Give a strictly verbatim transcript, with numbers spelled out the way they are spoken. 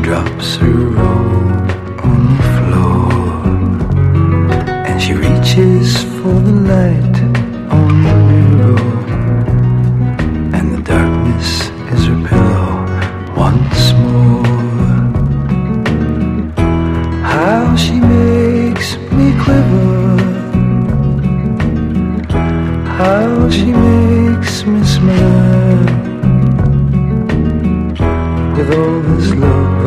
drops her robe on the floor, and she reaches for the light on the mirror, and the darkness is her pillow once more. How she makes me quiver, how she makes me smile, with all this love